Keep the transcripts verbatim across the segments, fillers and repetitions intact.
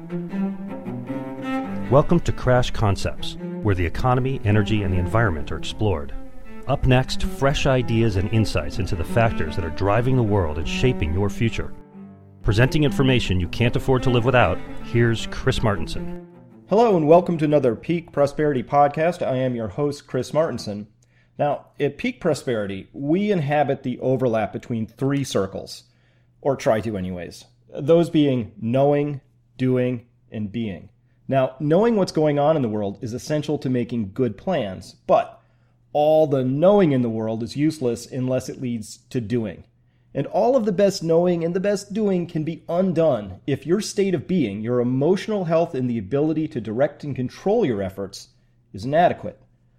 Welcome to Crash Concepts, where the economy, energy, and the environment are explored. Up next, fresh ideas and insights into the factors that are driving the world and shaping your future. Presenting information you can't afford to live without, here's Chris Martenson. Hello and welcome to another Peak Prosperity podcast. I am your host, Chris Martenson. Now, at Peak Prosperity, we inhabit the overlap between three circles, or try to anyways. Those being knowing, doing, and being. Now, knowing what's going on in the world is essential to making good plans, but all the knowing in the world is useless unless it leads to doing. And all of the best knowing and the best doing can be undone if your state of being, your emotional health, and the ability to direct and control your efforts is inadequate.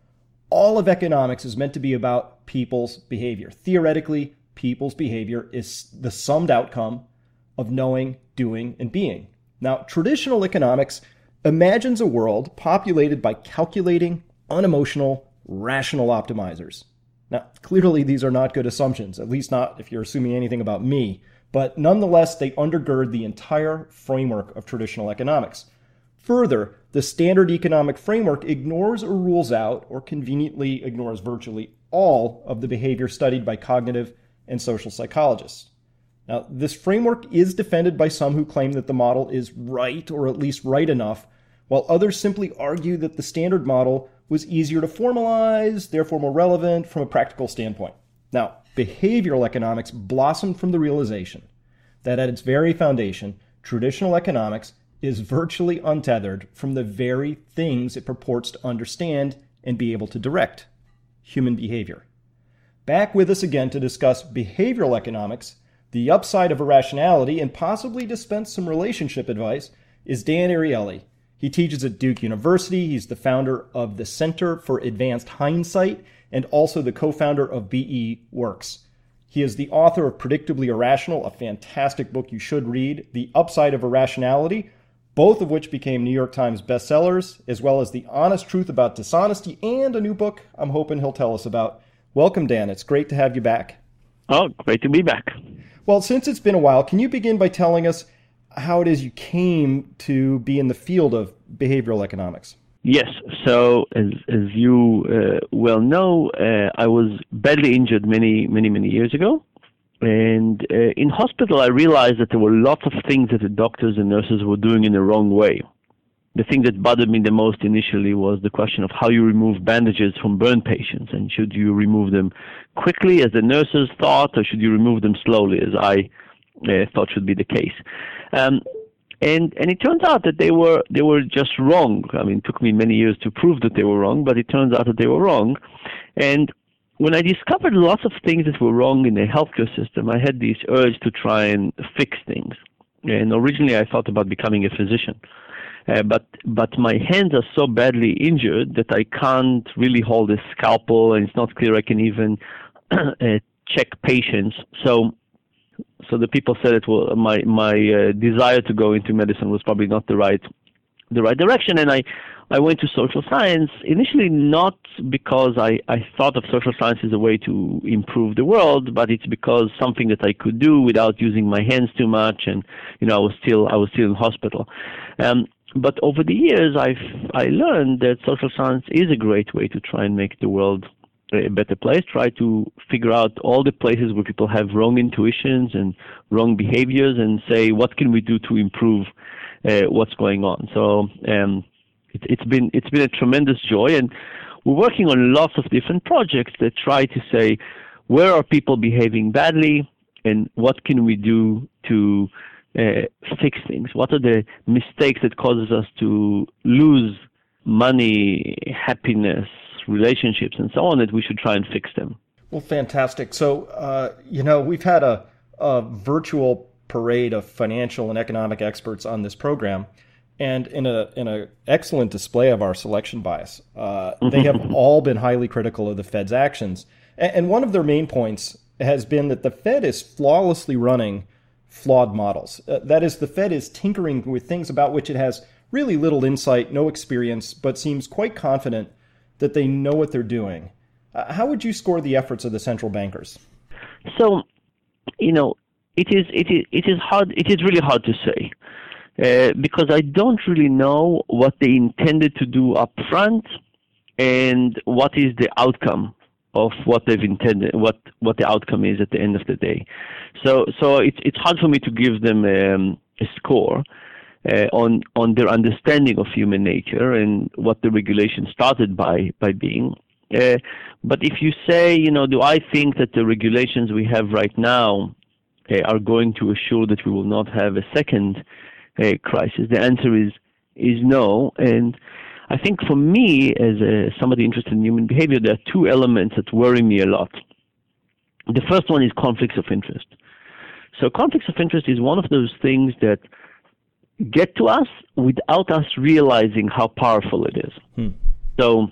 All of economics is meant to be about people's behavior. Theoretically, people's behavior is the summed outcome of knowing, doing, and being. Now, traditional economics imagines a world populated by calculating, unemotional, rational optimizers. Now, clearly these are not good assumptions, at least not if you're assuming anything about me, but nonetheless, they undergird the entire framework of traditional economics. Further, the standard economic framework ignores or rules out, or conveniently ignores virtually all of the behavior studied by cognitive and social psychologists. Now, this framework is defended by some who claim that the model is right, or at least right enough, while others simply argue that the standard model was easier to formalize, therefore more relevant from a practical standpoint. Now, behavioral economics blossomed from the realization that at its very foundation, traditional economics is virtually untethered from the very things it purports to understand and be able to direct: human behavior. Back with us again to discuss behavioral economics, the upside of irrationality, and possibly dispense some relationship advice is Dan Ariely. He teaches at Duke University. He's the founder of the Center for Advanced Hindsight and also the co-founder of B E Works. He is the author of Predictably Irrational, a fantastic book you should read, The Upside of Irrationality, both of which became New York Times bestsellers, as well as The Honest Truth About Dishonesty, and a new book I'm hoping he'll tell us about. Welcome, Dan. It's great to have you back. Oh, great to be back. Well, since it's been a while, can you begin by telling us how it is you came to be in the field of behavioral economics? Yes. So, as as you uh, well know, uh, I was badly injured many, many, many years ago. And uh, in hospital, I realized that there were lots of things that the doctors and nurses were doing in the wrong way. The thing that bothered me the most initially was the question of how you remove bandages from burn patients. And should you remove them quickly, as the nurses thought, or should you remove them slowly, as I uh, thought should be the case? Um, and and it turns out that they were they were just wrong. I mean, it took me many years to prove that they were wrong, but it turns out that they were wrong. And when I discovered lots of things that were wrong in the healthcare system, I had this urge to try and fix things. And originally, I thought about becoming a physician. Uh, but but my hands are so badly injured that I can't really hold a scalpel, and it's not clear I can even uh, check patients. So so the people said that well, my my uh, desire to go into medicine was probably not the right the right direction, and I I went to social science initially, not because I, I thought of social science as a way to improve the world, but it's because something that I could do without using my hands too much, and you know I was still I was still in hospital. Um, But over the years, I've I learned that social science is a great way to try and make the world a better place. Try to figure out all the places where people have wrong intuitions and wrong behaviors, and say what can we do to improve uh, what's going on. So um, it, it's been it's been a tremendous joy, and we're working on lots of different projects that try to say where are people behaving badly, and what can we do to Uh, fix things. What are the mistakes that causes us to lose money, happiness, relationships, and so on, that we should try and fix them? Well, fantastic. So, uh, you know, we've had a, a virtual parade of financial and economic experts on this program, and in a in a excellent display of our selection bias. Uh, they have all been highly critical of the Fed's actions, and, and one of their main points has been that the Fed is flawlessly running flawed models. Uh, that is, the Fed is tinkering with things about which it has really little insight, no experience, but seems quite confident that they know what they're doing. Uh, how would you score the efforts of the central bankers? So, you know, it is it is it is hard. It is really hard to say. uh, because I don't really know what they intended to do up front and what is the outcome of what they've intended, what, what the outcome is at the end of the day. So so it's it's hard for me to give them um, a score uh, on on their understanding of human nature and what the regulation started by by being. Uh, but if you say, you know, do I think that the regulations we have right now uh, are going to assure that we will not have a second uh, crisis? The answer is is no. And I think for me, as a, somebody interested in human behavior, there are two elements that worry me a lot. The first one is conflicts of interest. So conflicts of interest is one of those things that get to us without us realizing how powerful it is. Hmm. So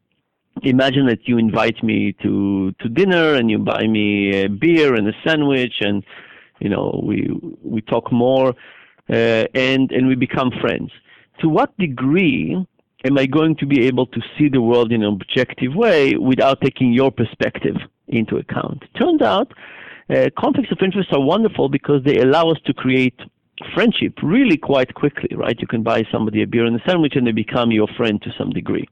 imagine that you invite me to, to dinner and you buy me a beer and a sandwich, and you know we we talk more uh, and and we become friends. To what degree am I going to be able to see the world in an objective way without taking your perspective into account? Turns out uh, conflicts of interest are wonderful because they allow us to create friendship really quite quickly, right? You can buy somebody a beer and a sandwich and they become your friend to some degree.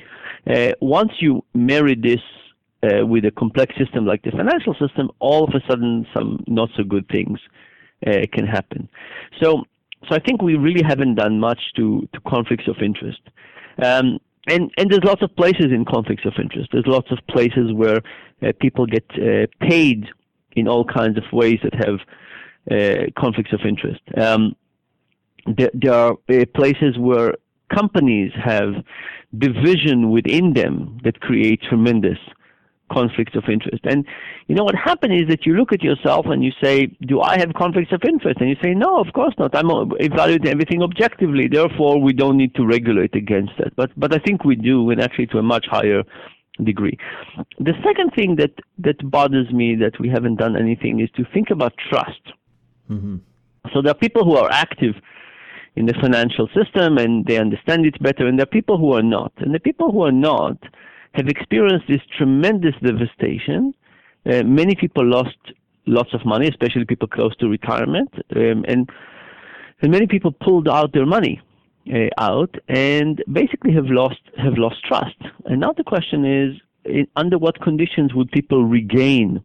Uh, once you marry this uh, with a complex system like the financial system, all of a sudden some not so good things uh, can happen. So so I think we really haven't done much to, to conflicts of interest. Um, and, and there's lots of places in conflicts of interest. There's lots of places where uh, people get uh, paid in all kinds of ways that have uh, conflicts of interest. Um, there, there are uh, places where companies have division within them that create tremendous conflicts of interest. And you know what happened is that you look at yourself and you say, do I have conflicts of interest? And you say, no, of course not. I'm evaluating everything objectively. Therefore, we don't need to regulate against that. But but I think we do, and actually to a much higher degree. The second thing that, that bothers me that we haven't done anything is to think about trust. Mm-hmm. So there are people who are active in the financial system and they understand it better, and there are people who are not. And the people who are not have experienced this tremendous devastation. Uh, many people lost lots of money, especially people close to retirement, um, and and many people pulled out their money uh, out and basically have lost have lost trust. And now the question is, in, under what conditions would people regain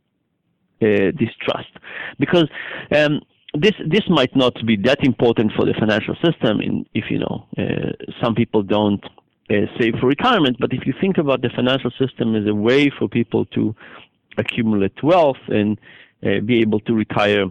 uh, this trust? Because um, this this might not be that important for the financial system. In, if you know, uh, some people don't Uh, save for retirement, but if you think about the financial system as a way for people to accumulate wealth and uh, be able to retire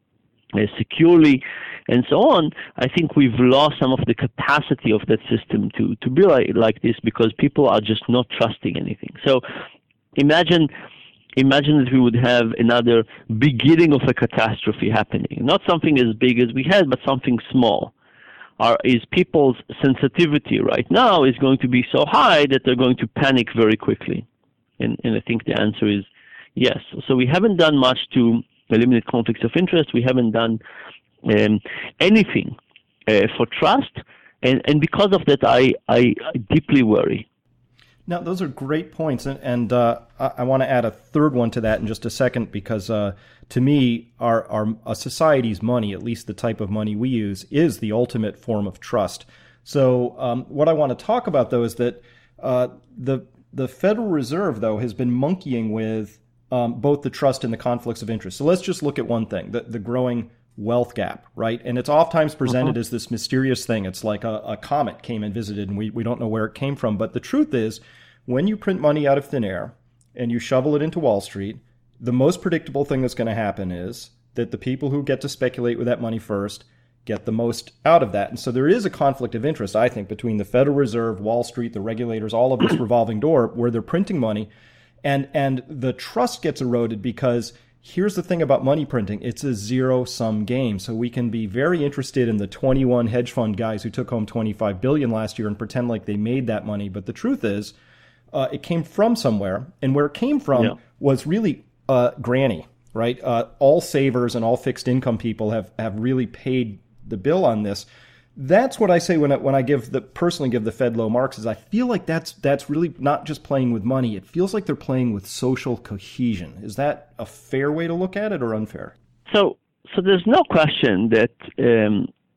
uh, securely and so on, I think we've lost some of the capacity of that system to, to be like, like this because people are just not trusting anything. So imagine imagine that we would have another beginning of a catastrophe happening, not something as big as we had, but something small. Are, is people's sensitivity right now is going to be so high that they're going to panic very quickly? And, and I think the answer is yes. So we haven't done much to eliminate conflicts of interest. We haven't done um, anything uh, for trust. And, and because of that, I, I, I deeply worry. Now, those are great points, and, and uh, I, I want to add a third one to that in just a second, because uh, to me, our, our a society's money, at least the type of money we use, is the ultimate form of trust. So um, what I want to talk about, though, is that uh, the the Federal Reserve, though, has been monkeying with um, both the trust and the conflicts of interest. So let's just look at one thing, the, the growing wealth gap, right? And it's oftentimes presented uh-huh. as this mysterious thing. It's like a, a comet came and visited and we, we don't know where it came from. But the truth is, when you print money out of thin air and you shovel it into Wall Street, the most predictable thing that's going to happen is that the people who get to speculate with that money first get the most out of that. And so there is a conflict of interest, I think, between the Federal Reserve, Wall Street, the regulators, all of this revolving door where they're printing money, and and the trust gets eroded because here's the thing about money printing. It's a zero-sum game. So we can be very interested in the twenty-one hedge fund guys who took home twenty-five billion dollars last year and pretend like they made that money. But the truth is, uh, it came from somewhere. And where it came from yeah. was really uh, Granny, right? Uh, all savers and all fixed income people have, have really paid the bill on this. That's what I say when I, when I give the personally give the Fed low marks, is I feel like that's that's really not just playing with money. It feels like they're playing with social cohesion. Is that a fair way to look at it or unfair? So so there's no question that um,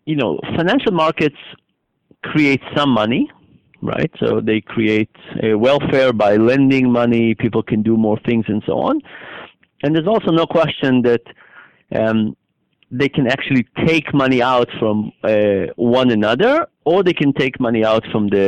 you know, financial markets create some money, right? So they create uh, welfare by lending money. People can do more things and so on. And there's also no question that um, they can actually take money out from uh, one another, or they can take money out from the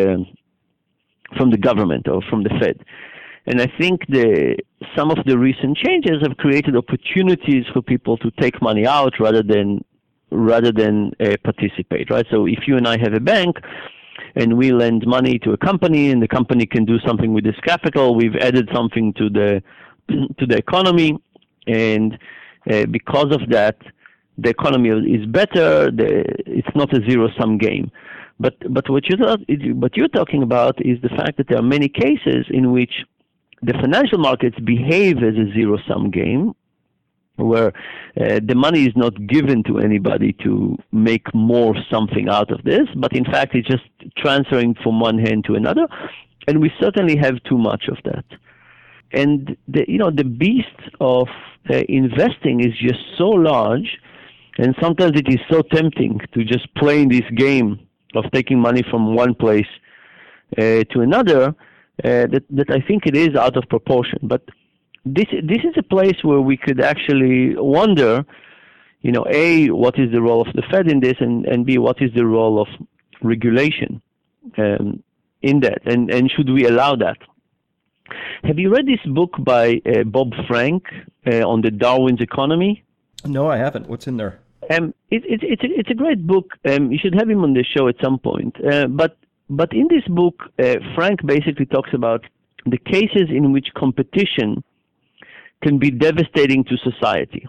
from the government or from the Fed. And I think the some of the recent changes have created opportunities for people to take money out rather than rather than uh, participate, right? So if you and I have a bank and we lend money to a company and the company can do something with this capital, we've added something to the to the economy, and uh, because of that, the economy is better. The, it's not a zero-sum game. But but what you're what you're talking about is the fact that there are many cases in which the financial markets behave as a zero-sum game, where uh, the money is not given to anybody to make more something out of this, but in fact it's just transferring from one hand to another, and we certainly have too much of that. And the, you know, the beast of uh, investing is just so large, and sometimes it is so tempting to just play in this game of taking money from one place uh, to another uh, that, that I think it is out of proportion. But this this is a place where we could actually wonder, you know, A, what is the role of the Fed in this, and, and B, what is the role of regulation um, in that, and, and should we allow that? Have you read this book by uh, Bob Frank uh, on the Darwin's economy? No, I haven't. What's in there? Um, it, it, it's, a, it's a great book. Um, you should have him on the show at some point. Uh, but but in this book, uh, Frank basically talks about the cases in which competition can be devastating to society.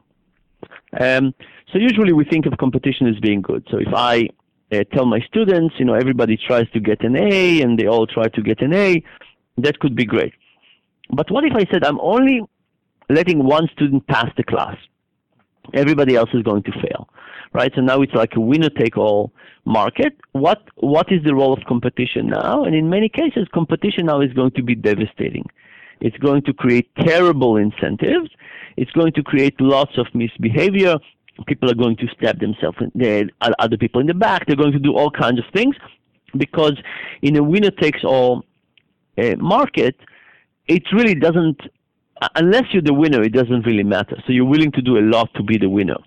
Um, so usually we think of competition as being good. So if I uh, tell my students, you know, everybody tries to get an A and they all try to get an A, that could be great. But what if I said I'm only letting one student pass the class? Everybody else is going to fail, right? So now it's like a winner-take-all market. What What is the role of competition now? And in many cases, competition now is going to be devastating. It's going to create terrible incentives. It's going to create lots of misbehavior. People are going to stab themselves, in the, other people in the back. They're going to do all kinds of things because in a winner-takes-all uh, market, it really doesn't, unless you're the winner, it doesn't really matter. So you're willing to do a lot to be the winner.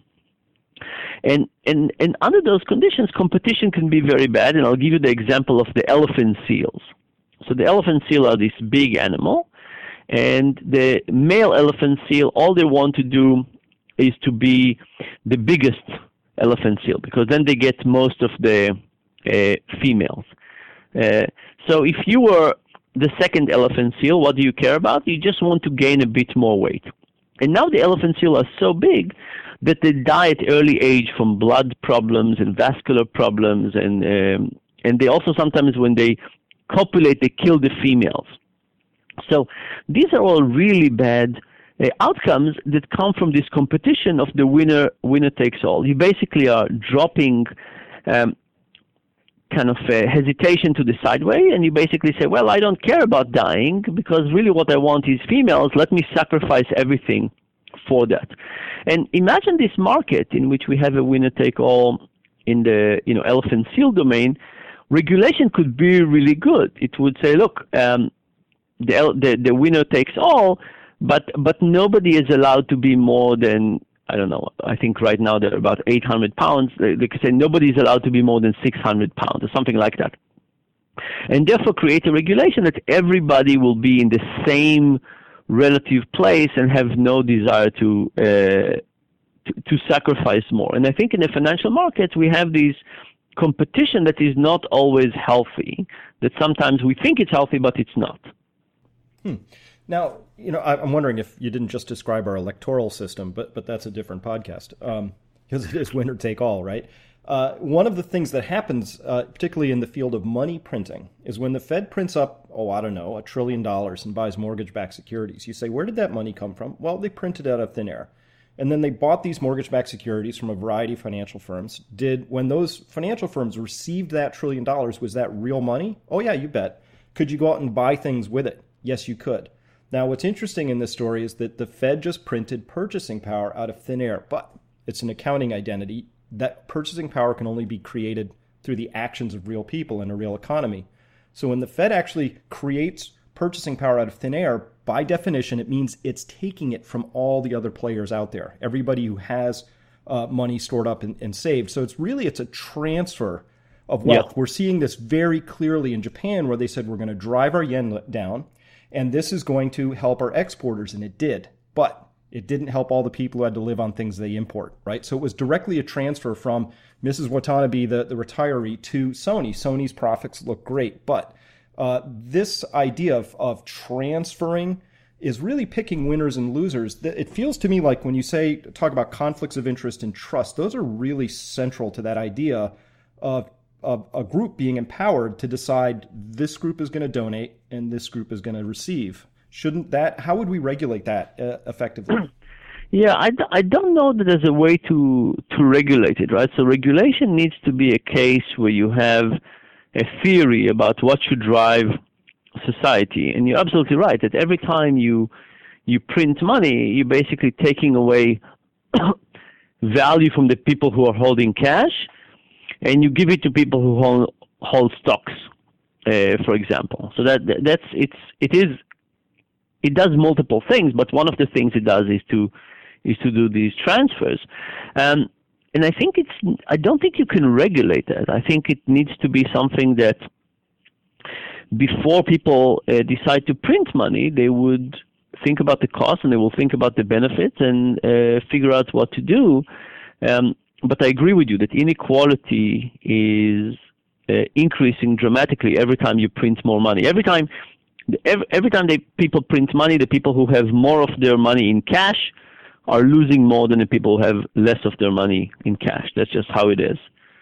And, and, and under those conditions, competition can be very bad. And I'll give you the example of the elephant seals. So the elephant seal are this big animal. And the male elephant seal, all they want to do is to be the biggest elephant seal, because then they get most of the uh, females. Uh, so if you were the second elephant seal, what do you care about? You just want to gain a bit more weight. And now the elephant seal are so big that they die at early age from blood problems and vascular problems, and um, and they also sometimes, when they copulate, they kill the females. So these are all really bad uh, outcomes that come from this competition of the winner winner takes all. You basically are dropping um, kind of uh, hesitation to the sideway, and you basically say, well, I don't care about dying because really what I want is females. Let me sacrifice everything for that. And imagine this market in which we have a winner-take-all in the, you know, elephant seal domain. Regulation could be really good. It would say, look, um, the, the the winner takes all, but but nobody is allowed to be more than, I don't know, I think right now they're about eight hundred pounds. They, they could say nobody is allowed to be more than six hundred pounds or something like that. And therefore create a regulation that everybody will be in the same relative place and have no desire to, uh, to, to sacrifice more. And I think in the financial markets we have these competition that is not always healthy, that sometimes we think it's healthy, but it's not. Hmm. Now, you know, I'm wondering if you didn't just describe our electoral system, but but that's a different podcast, um, because it is winner take all, right? Uh, one of the things that happens, uh, particularly in the field of money printing, is when the Fed prints up, oh, I don't know, a trillion dollars and buys mortgage-backed securities. You say, where did that money come from? Well, they printed it out of thin air. And then they bought these mortgage-backed securities from a variety of financial firms. Did, when those financial firms received that trillion dollars, was that real money? Oh, yeah, you bet. Could you go out and buy things with it? Yes, you could. Now, what's interesting in this story is that the Fed just printed purchasing power out of thin air, but it's an accounting identity. that purchasing power can only be created through the actions of real people in a real economy. So when the Fed actually creates purchasing power out of thin air, by definition, it means it's taking it from all the other players out there, everybody who has uh, money stored up and, and saved. So it's really, it's a transfer of wealth. Yeah. We're seeing this very clearly in Japan, where they said, we're going to drive our yen down, and this is going to help our exporters, and it did. But it didn't help all the people who had to live on things they import, right? So it was directly a transfer from Missus Watanabe, the, the retiree, to Sony. Sony's profits look great, but uh, this idea of, of transferring is really picking winners and losers. It feels to me like when you say, talk about conflicts of interest and trust, those are really central to that idea of, of a group being empowered to decide this group is going to donate and this group is going to receive. Shouldn't that, how would we regulate that uh, effectively? Yeah, I, I don't know that there's a way to, to regulate it, right? So regulation needs to be a case where you have a theory about what should drive society. And you're absolutely right that every time you you print money, you're basically taking away value from the people who are holding cash, and you give it to people who hold, hold stocks, uh, for example. So that that's it's it is it does multiple things, but one of the things it does is to is to do these transfers. Um, and I think it's I don't think you can regulate that. I think it needs to be something that before people uh, decide to print money, they would think about the cost and they will think about the benefits and uh, figure out what to do. Um, but I agree with you that inequality is uh, increasing dramatically every time you print more money. Every time, every, every time they people print money, the people who have more of their money in cash are losing more than the people who have less of their money in cash. That's just how it is,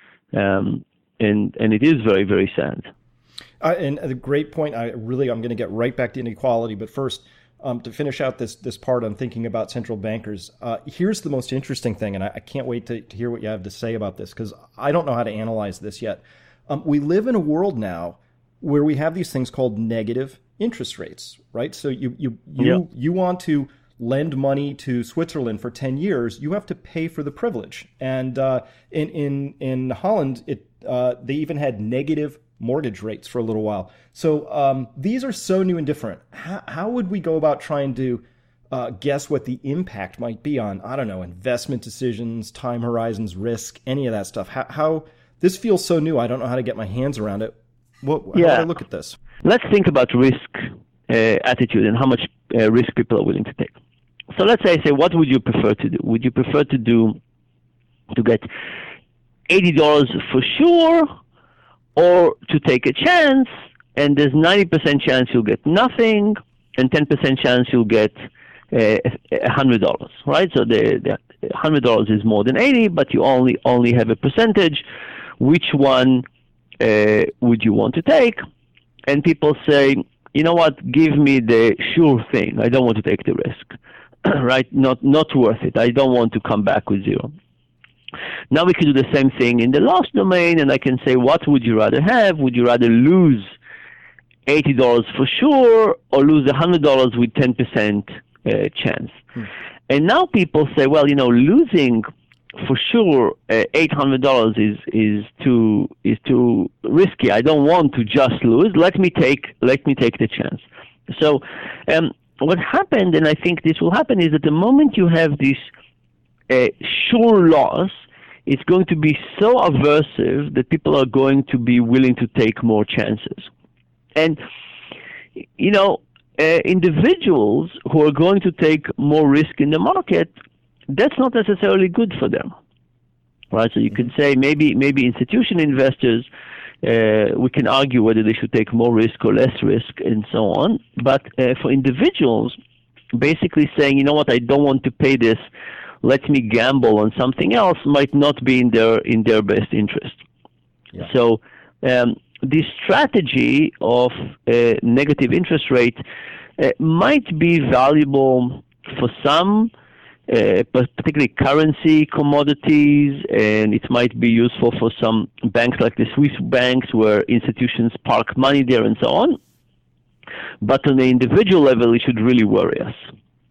um, and and it is very, very sad. Uh, and a great point. I really, I'm going to get right back to inequality, but first, um, to finish out this this part on thinking about central bankers, uh, here's the most interesting thing, and I, I can't wait to, to hear what you have to say about this, because I don't know how to analyze this yet. Um, we live in a world now where we have these things called negative interest rates, right? So you you you yeah. you want to lend money to Switzerland for ten years, you have to pay for the privilege. And uh, in in in Holland, it uh, they even had negative mortgage rates for a little while. So um, these are so new and different. How, how would we go about trying to uh, guess what the impact might be on, I don't know, investment decisions, time horizons, risk, any of that stuff? How, how this feels so new, I don't know how to get my hands around it. What, how yeah. do I look at this? Let's think about risk uh, attitude and how much uh, risk people are willing to take. So let's say, say, what would you prefer to do? Would you prefer to do to get eighty dollars for sure, or to take a chance, and there's ninety percent chance you'll get nothing, and ten percent chance you'll get uh, one hundred dollars, right? So the, the one hundred dollars is more than eighty, but you only only have a percentage. Which one uh, would you want to take? And people say, you know what, give me the sure thing. I don't want to take the risk, right? Not not worth it. I don't want to come back with zero. Now we can do the same thing in the loss domain, and I can say, what would you rather have? Would you rather lose eighty dollars for sure, or lose one hundred dollars with ten percent uh, chance? Hmm. And now people say, well, you know, losing for sure uh, eight hundred dollars is is too is too risky. I don't want to just lose. Let me take let me take the chance. So um, what happened, and I think this will happen, is that the moment you have this Uh, sure loss, it's going to be so aversive that people are going to be willing to take more chances. And, you know, uh, individuals who are going to take more risk in the market, that's not necessarily good for them, right? So you can say maybe maybe institution investors, uh, we can argue whether they should take more risk or less risk and so on. But uh, for individuals, basically saying, you know what, I don't want to pay this, let me gamble on something else, might not be in their in their best interest. Yeah. So um, this strategy of uh, negative interest rate uh, might be valuable for some, uh, particularly currency commodities, and it might be useful for some banks like the Swiss banks where institutions park money there and so on. But on the individual level, it should really worry us.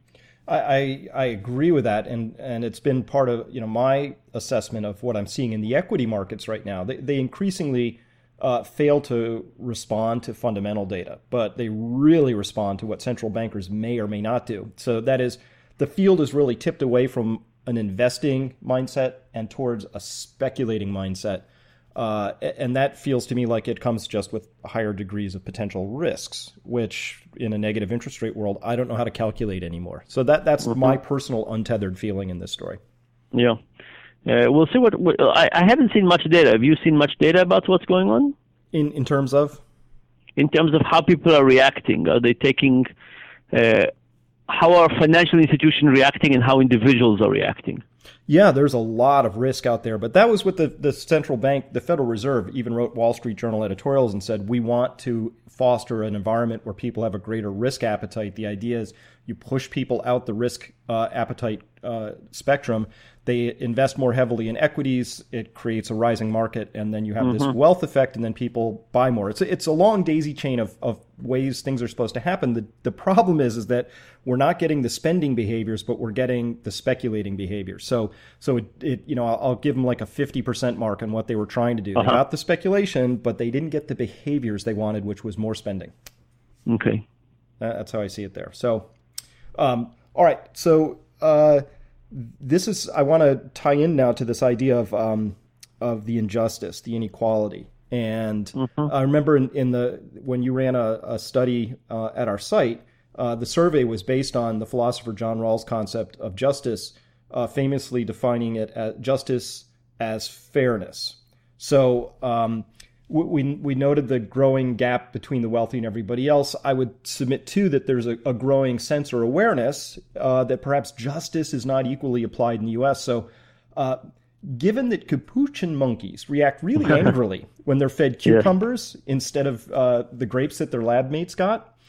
I, I, I agree with that, and, and it's been part of you know my assessment of what I'm seeing in the equity markets right now. They, they increasingly uh, fail to respond to fundamental data, but they really respond to what central bankers may or may not do. So that is, the field is really tipped away from an investing mindset and towards a speculating mindset. Uh, and that feels to me like it comes just with higher degrees of potential risks, which in a negative interest rate world, I don't know how to calculate anymore. So that that's mm-hmm. my personal untethered feeling in this story. Yeah. Uh, we'll see what, what I, I haven't seen much data. Have you seen much data about what's going on? In in terms of? In terms of how people are reacting. Are they taking, uh, how are financial institutions reacting and how individuals are reacting? Yeah, there's a lot of risk out there. But that was what the, the central bank, the Federal Reserve, even wrote Wall Street Journal editorials and said, we want to foster an environment where people have a greater risk appetite. The idea is you push people out the risk uh, appetite uh, spectrum. They invest more heavily in equities. It creates a rising market. And then you have mm-hmm. this wealth effect, and then people buy more. It's a, it's a long daisy chain of, of ways things are supposed to happen. The, the problem is, is that we're not getting the spending behaviors, but we're getting the speculating behaviors. So, so it, it you know, I'll, I'll give them like a fifty percent mark on what they were trying to do. Uh-huh. They got the speculation, but they didn't get the behaviors they wanted, which was more spending. Okay. Uh, that's how I see it there. So, um, all right. So, uh, this is, I want to tie in now to this idea of, um, of the injustice, the inequality. And mm-hmm. I remember in, in the, when you ran a, a study uh, at our site, uh, the survey was based on the philosopher John Rawls' concept of justice, uh, famously defining it as justice as fairness. So, um, We we noted the growing gap between the wealthy and everybody else. I would submit, too, that there's a, a growing sense or awareness uh, that perhaps justice is not equally applied in the U S. So uh, given that capuchin monkeys react really angrily when they're fed cucumbers yeah. instead of uh, the grapes that their lab mates got,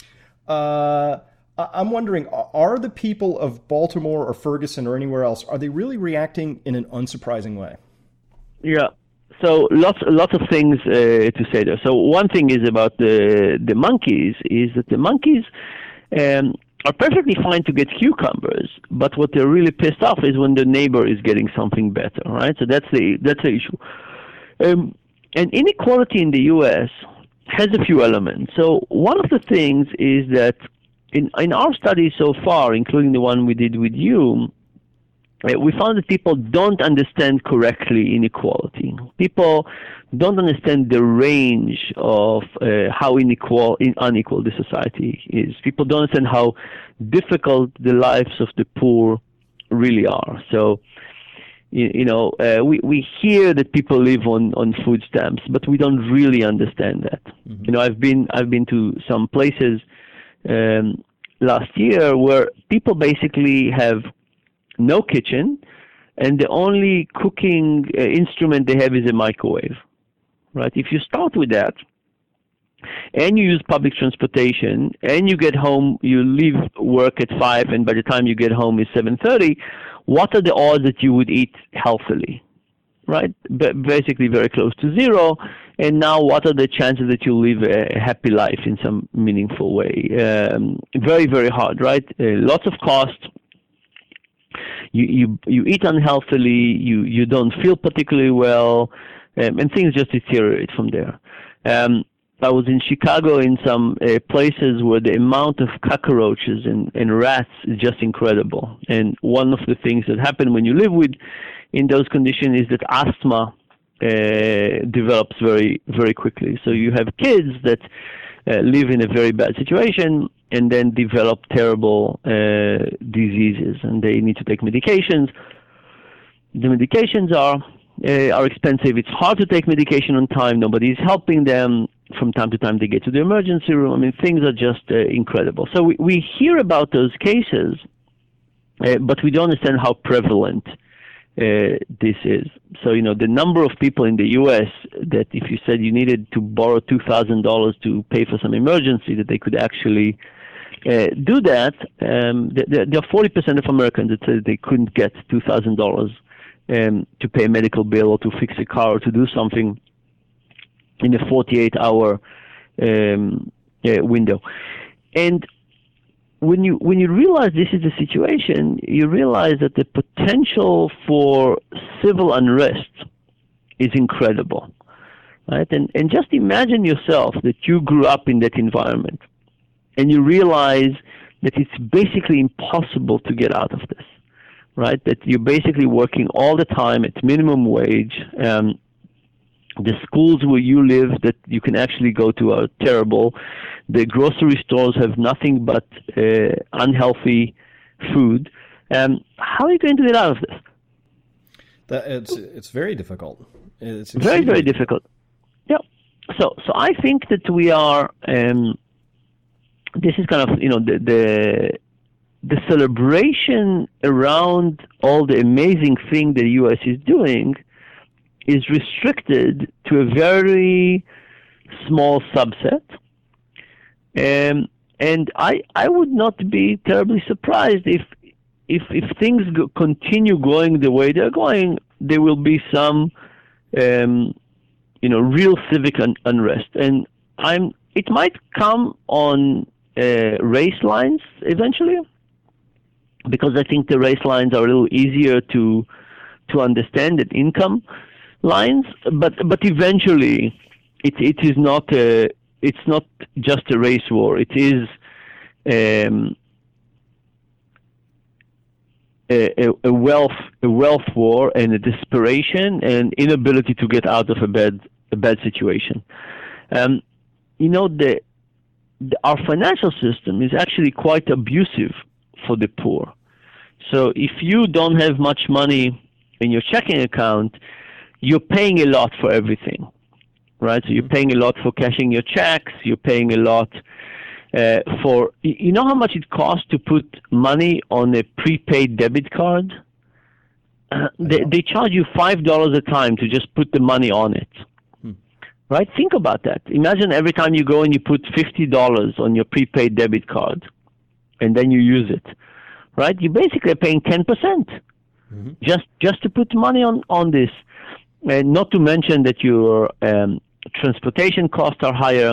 uh, I'm wondering, are the people of Baltimore or Ferguson or anywhere else, are they really reacting in an unsurprising way? Yeah. So lots, lots of things uh, to say there. So one thing is about the the monkeys is that the monkeys um, are perfectly fine to get cucumbers, but what they're really pissed off is when the neighbor is getting something better, right? So that's the that's the issue. Um, and inequality in the U S has a few elements. So one of the things is that in in our studies so far, including the one we did with you, we found that people don't understand correctly inequality. People don't understand the range of uh, how unequal, unequal the society is. People don't understand how difficult the lives of the poor really are. So, you, you know, uh, we, we hear that people live on, on food stamps, but we don't really understand that. Mm-hmm. You know, I've been I've been to some places um, last year where people basically have no kitchen, and the only cooking uh, instrument they have is a microwave, right? If you start with that, and you use public transportation, and you get home, you leave work at five, and by the time you get home is seven thirty, what are the odds that you would eat healthily, right? B- basically very close to zero. And now what are the chances that you'll live a happy life in some meaningful way? Um, very, very hard, right? Uh, lots of cost. You, you you eat unhealthily, you, you don't feel particularly well, um, and things just deteriorate from there. Um, I was in Chicago in some uh, places where the amount of cockroaches and, and rats is just incredible. And one of the things that happen when you live with in those conditions is that asthma uh, develops very, very quickly. So you have kids that uh, live in a very bad situation and then develop terrible uh, diseases, and they need to take medications. The medications are uh, are expensive. It's hard to take medication on time. Nobody is helping them. From time to time, they get to the emergency room. I mean, things are just uh, incredible. So we, we hear about those cases, uh, but we don't understand how prevalent uh, this is. So, you know, the number of people in the U S that if you said you needed to borrow two thousand dollars to pay for some emergency, that they could actually Uh, do that, um, there, there are forty percent of Americans that said they couldn't get two thousand dollars um, to pay a medical bill or to fix a car or to do something in a forty-eight hour um, uh, window. And when you when you realize this is the situation, you realize that the potential for civil unrest is incredible, right? And and just imagine yourself that you grew up in that environment, and you realize that it's basically impossible to get out of this, right? That you're basically working all the time at minimum wage. Um, the schools where you live that you can actually go to are terrible. The grocery stores have nothing but uh, unhealthy food. Um, how are you going to get out of this? That it's it's very difficult. It's very very difficult. Yeah. So so I think that we are. Um, this is kind of you know the the the celebration around all the amazing thing the U S is doing is restricted to a very small subset. Um, and I I would not be terribly surprised if if if things go, continue going the way they're going, there will be some um, you know real civic un- unrest, and I'm it might come on uh, race lines eventually, because I think the race lines are a little easier to to understand than income lines, but but eventually it it is not a it's not just a race war. It is um, a, a wealth a wealth war and a desperation and inability to get out of a bad a bad situation. Um, you know the, the our financial system is actually quite abusive for the poor. So if you don't have much money in your checking account, you're paying a lot for everything, right? So you're paying a lot for cashing your checks. You're paying a lot uh, for, you know how much it costs to put money on a prepaid debit card? Uh, they, they charge you five dollars a time to just put the money on it, hmm. right? Think about that. Imagine every time you go and you put fifty dollars on your prepaid debit card and then you use it, right? You basically are paying ten percent mm-hmm. just, just to put money on, on this. And not to mention that your um, transportation costs are higher.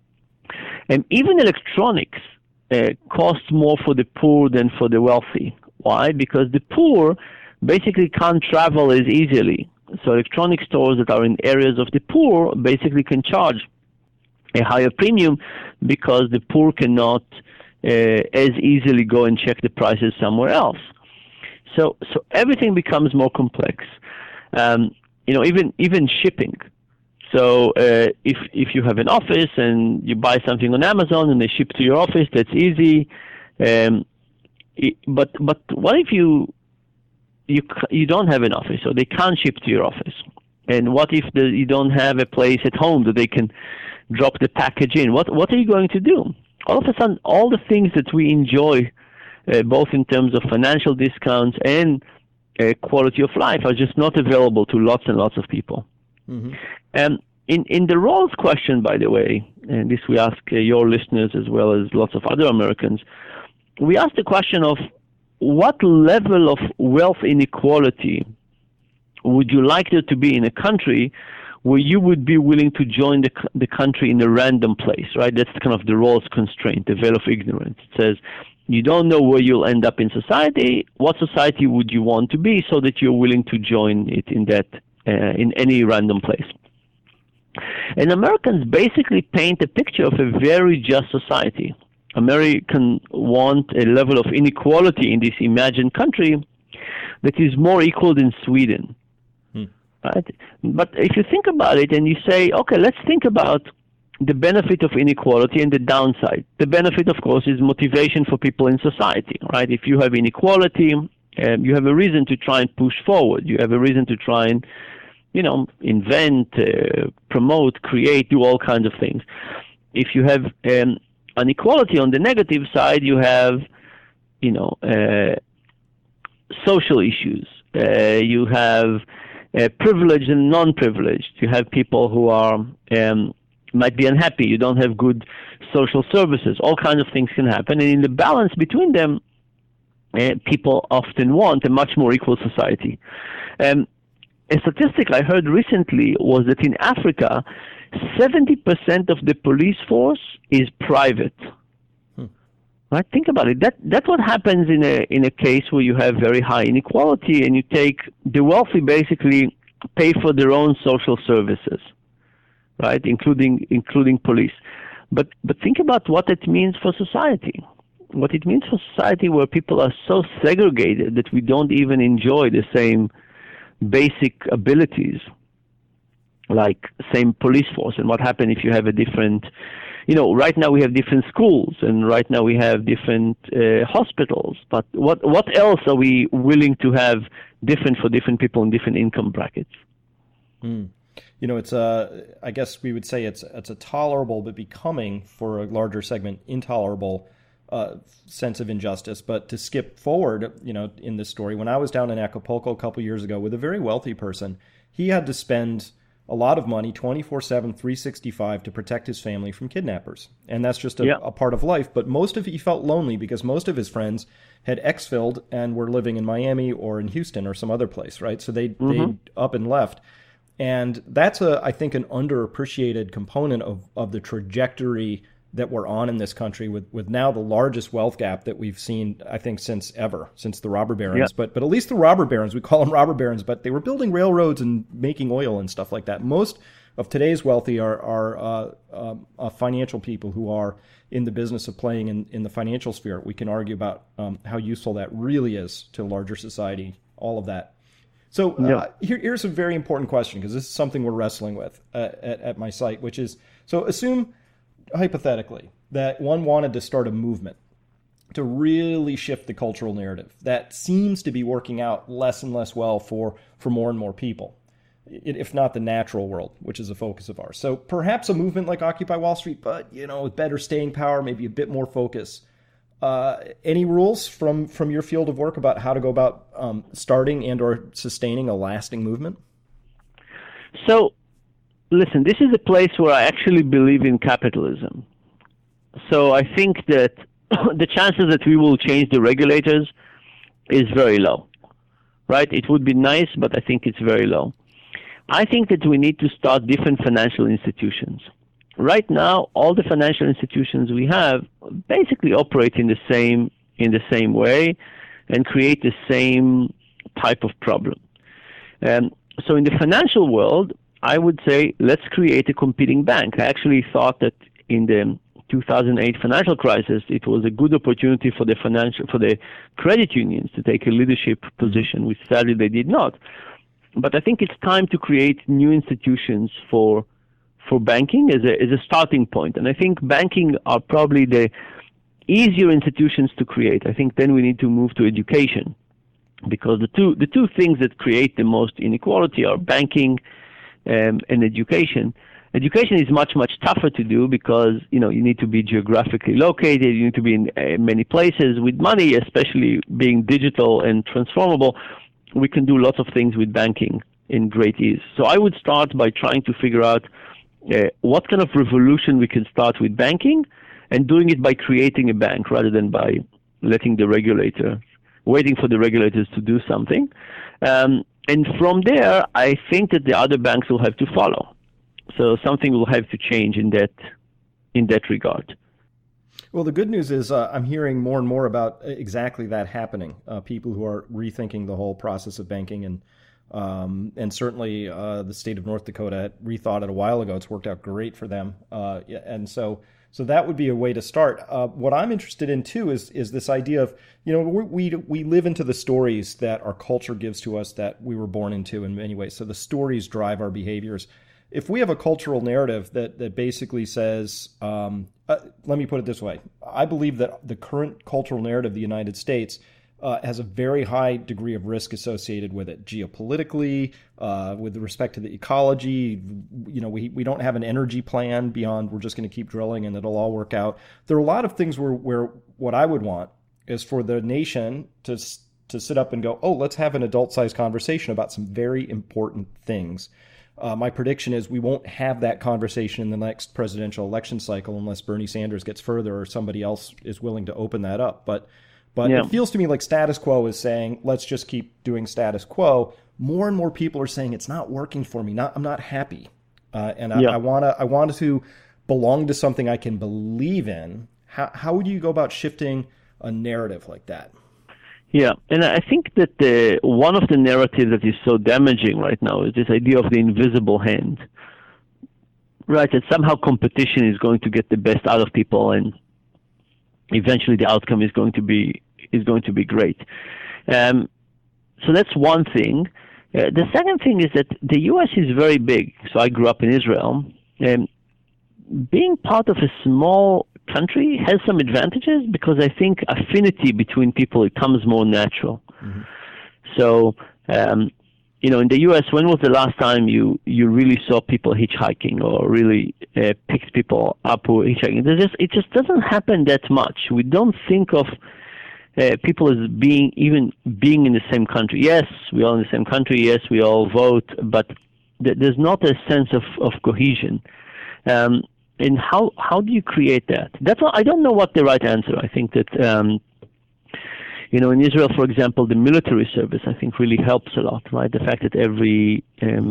And even electronics uh, costs more for the poor than for the wealthy. Why? Because the poor basically can't travel as easily. So electronic stores that are in areas of the poor basically can charge a higher premium because the poor cannot uh, as easily go and check the prices somewhere else. So, so everything becomes more complex. Um, You know, even even shipping. So uh, if if you have an office and you buy something on Amazon and they ship to your office, that's easy. Um, it, but but what if you you you don't have an office, or they can't ship to your office? And what if the, you don't have a place at home that they can drop the package in? What what are you going to do? All of a sudden, all the things that we enjoy, uh, both in terms of financial discounts and Uh, quality of life, are just not available to lots and lots of people. Mm-hmm. And in, in the Rawls question, by the way, and this we ask uh, your listeners as well as lots of other Americans, we ask the question of what level of wealth inequality would you like there to be in a country where you would be willing to join the, the country in a random place, right? That's kind of the Rawls constraint, the veil of ignorance. It says, you don't know where you'll end up in society. What society would you want to be so that you're willing to join it in that uh, in any random place? And Americans basically paint a picture of a very just society. Americans want a level of inequality in this imagined country that is more equal than Sweden, hmm. right? But if you think about it and you say, okay, let's think about the benefit of inequality and the downside. The benefit, of course, is motivation for people in society, right? If you have inequality, um, you have a reason to try and push forward. You have a reason to try and, you know, invent, uh, promote, create, do all kinds of things. If you have um, inequality on the negative side, you have, you know, uh, social issues. Uh, you have uh, privileged and non-privileged. You have people who are um, might be unhappy. You don't have good social services. All kinds of things can happen. And in the balance between them, uh, people often want a much more equal society. Um, a statistic I heard recently was that in Africa, seventy percent of the police force is private. Hmm. Right? Think about it. That that's what happens in a in a case where you have very high inequality, and you take the wealthy basically pay for their own social services, right? Including including police. But but think about what it means for society. What it means for society where people are so segregated that we don't even enjoy the same basic abilities, like same police force. And what happens if you have a different, you know, right now we have different schools, and right now we have different uh, hospitals. But what what else are we willing to have different for different people in different income brackets? Mm. You know, it's a, I guess we would say it's it's a tolerable but becoming, for a larger segment, intolerable uh, sense of injustice. But to skip forward, you know, in this story, when I was down in Acapulco a couple years ago with a very wealthy person, he had to spend a lot of money, twenty-four seven, three sixty-five, to protect his family from kidnappers. And that's just a, yeah. a part of life. But most of it, he felt lonely because most of his friends had exfilled and were living in Miami or in Houston or some other place, right? So they mm-hmm. they up and left. And that's, a, I think, an underappreciated component of, of the trajectory that we're on in this country with, with now the largest wealth gap that we've seen, I think, since ever, since the robber barons. Yeah. But but at least the robber barons, we call them robber barons, but they were building railroads and making oil and stuff like that. Most of today's wealthy are, are uh, uh, uh, financial people who are in the business of playing in, in the financial sphere. We can argue about um, how useful that really is to larger society, all of that. So uh, yeah. here, here's a very important question, because this is something we're wrestling with uh, at, at my site, which is, so assume hypothetically that one wanted to start a movement to really shift the cultural narrative that seems to be working out less and less well for, for more and more people, if not the natural world, which is a focus of ours. So perhaps a movement like Occupy Wall Street, but, you know, with better staying power, maybe a bit more focus. Uh, any rules from, from your field of work about how to go about um, starting and or sustaining a lasting movement? So, listen, this is a place where I actually believe in capitalism. So I think that the chances that we will change the regulators is very low, right? It would be nice, but I think it's very low. I think that we need to start different financial institutions. Right now, all the financial institutions we have basically operate in the same in the same way and create the same type of problem. Um, so in the financial world, I would say let's create a competing bank. I actually thought that in the two thousand eight financial crisis, it was a good opportunity for the financial for the credit unions to take a leadership position, which sadly they did not. But I think it's time to create new institutions for. for banking as a as a starting point. And I think banking are probably the easier institutions to create. I think then we need to move to education, because the two the two things that create the most inequality are banking um, and education. Education is much, much tougher to do because, you know, you need to be geographically located, you need to be in uh, many places. With money, especially being digital and transformable, we can do lots of things with banking in great ease. So I would start by trying to figure out Uh, what kind of revolution we can start with banking, and doing it by creating a bank rather than by letting the regulator, waiting for the regulators to do something. Um, and from there, I think that the other banks will have to follow. So something will have to change in that in that regard. Well, the good news is uh, I'm hearing more and more about exactly that happening. Uh, people who are rethinking the whole process of banking, and Um, and certainly uh, the state of North Dakota had rethought it a while ago. It's worked out great for them. Uh, and so so that would be a way to start. Uh, what I'm interested in, too, is is this idea of, you know, we, we we live into the stories that our culture gives to us that we were born into in many ways. So the stories drive our behaviors. If we have a cultural narrative that, that basically says, um, uh, let me put it this way. I believe that the current cultural narrative of the United States Uh, has a very high degree of risk associated with it, geopolitically, uh, with respect to the ecology. You know, we we don't have an energy plan beyond we're just going to keep drilling and it'll all work out. There are a lot of things where, where what I would want is for the nation to to sit up and go, oh, let's have an adult-sized conversation about some very important things. Uh, my prediction is we won't have that conversation in the next presidential election cycle unless Bernie Sanders gets further or somebody else is willing to open that up. But But yeah. It feels to me like status quo is saying, let's just keep doing status quo. More and more people are saying it's not working for me. Not, I'm not happy. Uh, and I, yeah. I want to I want to belong to something I can believe in. How how would you go about shifting a narrative like that? Yeah, and I think that the, one of the narratives that is so damaging right now is this idea of the invisible hand, right? That somehow competition is going to get the best out of people, and eventually the outcome is going to be is going to be great. Um, so that's one thing. Uh, the second thing is that the U S is very big. So I grew up in Israel, and being part of a small country has some advantages because I think affinity between people, it comes more natural. Mm-hmm. So, um, you know, in the U S, when was the last time you, you really saw people hitchhiking or really uh, picked people up who were hitchhiking? There's just, it just doesn't happen that much. We don't think of uh, people as being even being in the same country. Yes, we all in the same country. Yes, we all vote, but th- there's not a sense of, of cohesion. Um, And how how do you create that? That's what, I don't know what the right answer. I think that um, you know, in Israel, for example, the military service I think really helps a lot, right? The fact that every um,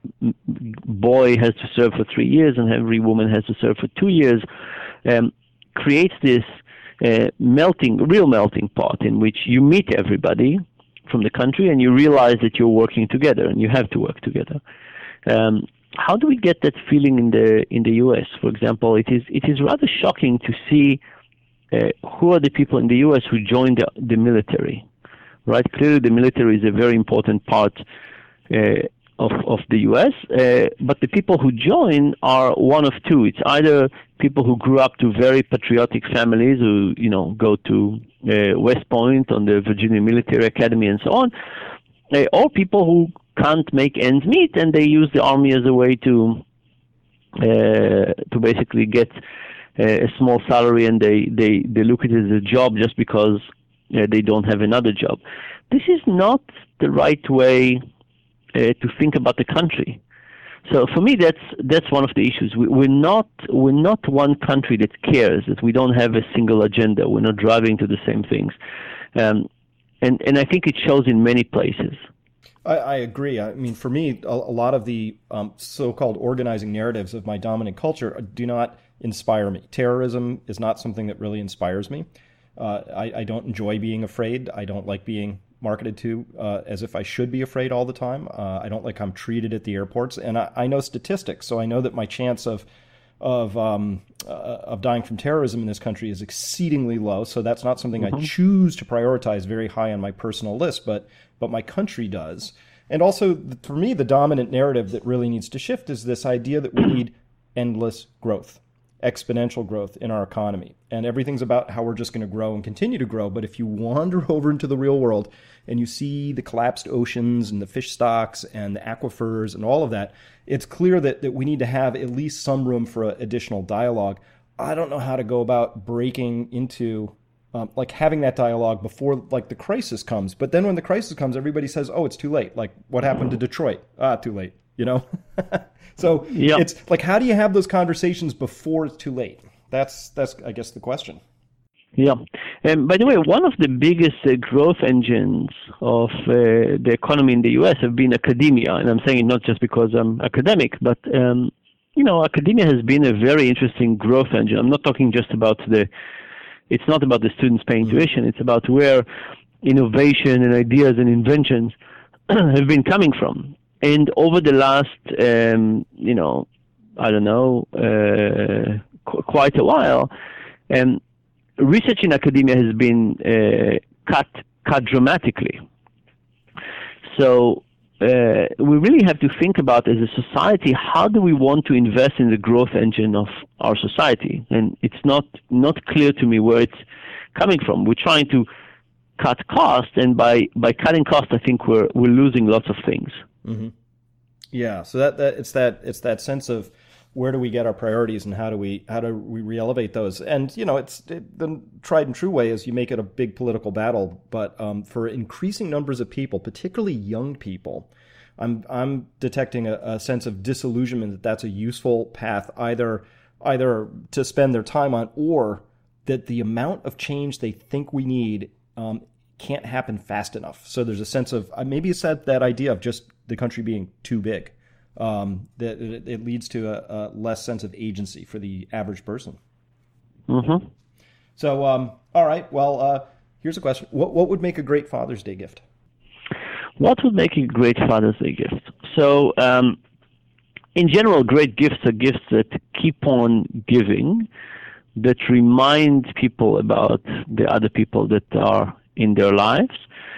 boy has to serve for three years and every woman has to serve for two years um, creates this uh, melting, real melting pot in which you meet everybody from the country and you realize that you're working together and you have to work together. Um, How do we get that feeling in the in the U S? For example, it is it is rather shocking to see uh, who are the people in the U S who joined the, the military, right? Clearly, the military is a very important part uh, of of the U S, uh, but the people who join are one of two. It's either people who grew up to very patriotic families who you know go to uh, West Point on the Virginia Military Academy and so on, uh, or people who can't make ends meet, and they use the army as a way to uh, to basically get uh, a small salary, and they, they, they look at it as a job just because uh, they don't have another job. This is not the right way uh, to think about the country. So for me, that's that's one of the issues. We, we're not we're not one country that cares, that we don't have a single agenda. We're not driving to the same things, um, and and I think it shows in many places. I, I agree. I mean, for me, a, a lot of the um, so-called organizing narratives of my dominant culture do not inspire me. Terrorism is not something that really inspires me. Uh, I, I don't enjoy being afraid. I don't like being marketed to uh, as if I should be afraid all the time. Uh, I don't like how I'm treated at the airports. And I, I know statistics, so I know that my chance of of um, uh, of dying from terrorism in this country is exceedingly low. So that's not something mm-hmm. I choose to prioritize very high on my personal list, but but my country does. And also, for me, the dominant narrative that really needs to shift is this idea that we need endless growth, exponential growth in our economy. And everything's about how we're just going to grow and continue to grow. But if you wander over into the real world and you see the collapsed oceans and the fish stocks and the aquifers and all of that, it's clear that, that we need to have at least some room for additional dialogue. I don't know how to go about breaking into Um, like having that dialogue before like the crisis comes. But then when the crisis comes, everybody says, oh, it's too late. Like what happened to Detroit? Ah, too late, you know? So yep. It's like, how do you have those conversations before it's too late? That's, that's I guess, the question. Yeah. And by the way, one of the biggest uh, growth engines of uh, the economy in the U S have been academia. And I'm saying it not just because I'm academic, but, um, you know, academia has been a very interesting growth engine. I'm not talking just about the It's not about the students paying tuition. It's about where innovation and ideas and inventions have been coming from. And over the last, um, you know, I don't know, uh, qu- quite a while, um, research in academia has been uh, cut cut dramatically. So uh, we really have to think about, as a society, how do we want to invest in the growth engine of our society? And it's not not clear to me where it's coming from. We're trying to cut costs, and by, by cutting costs, I think we're we're losing lots of things. Mm-hmm. Yeah, so that, that it's that it's that sense of where do we get our priorities and how do we how do we re-elevate those? And you know, it's it, the tried and true way is you make it a big political battle. But um, for increasing numbers of people, particularly young people, I'm I'm detecting a, a sense of disillusionment that that's a useful path either either to spend their time on, or that the amount of change they think we need um, can't happen fast enough. So there's a sense of uh, maybe it's that that idea of just the country being too big. Um, that it, it leads to a, a less sense of agency for the average person. Mm-hmm. So, um, all right. Well, uh, here's a question. What, what would make a great Father's Day gift? What would make a great Father's Day gift? So, um, in general, great gifts are gifts that keep on giving, that remind people about the other people that are in their lives.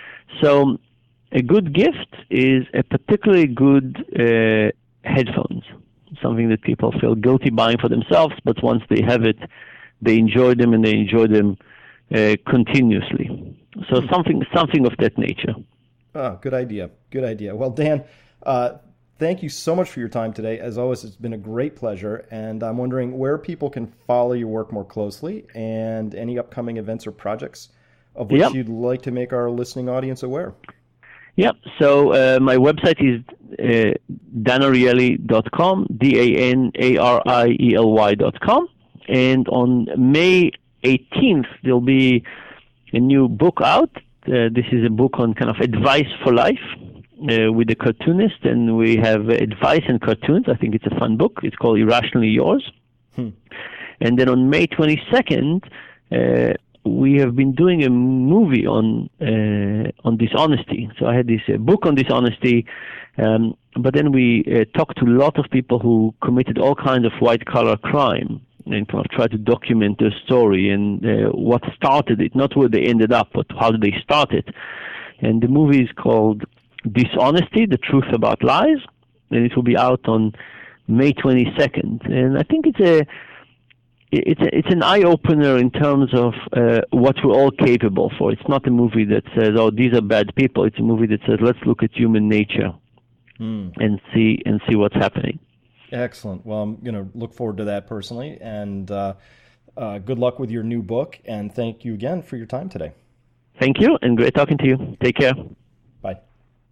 So a good gift is a particularly good uh, headphones, something that people feel guilty buying for themselves, but once they have it, they enjoy them and they enjoy them uh, continuously. So something something of that nature. Oh, good idea. Good idea. Well, Dan, uh, thank you so much for your time today. As always, it's been a great pleasure, and I'm wondering where people can follow your work more closely and any upcoming events or projects of which yep. you'd like to make our listening audience aware. Yep. So uh, my website is uh, dan ariely dot com, D A N A R I E L Y dot com. And on May eighteenth, there'll be a new book out. Uh, this is a book on kind of advice for life uh, with a cartoonist, and we have advice and cartoons. I think it's a fun book. It's called Irrationally Yours. Hmm. And then on May twenty-second, uh, we have been doing a movie on uh, on dishonesty. So I had this uh, book on dishonesty, um, but then we uh, talked to a lot of people who committed all kinds of white-collar crime and kind of try to document their story and uh, what started it, not where they ended up, but how did they start it. And the movie is called Dishonesty, The Truth About Lies, and it will be out on May twenty-second. And I think it's a it's a, it's an eye-opener in terms of uh, what we're all capable for. It's not a movie that says, oh, these are bad people. It's a movie that says, let's look at human nature mm. and see and see what's happening. Excellent. Well, I'm going to look forward to that personally, and uh, uh, good luck with your new book, and thank you again for your time today. Thank you, and great talking to you. Take care. Bye.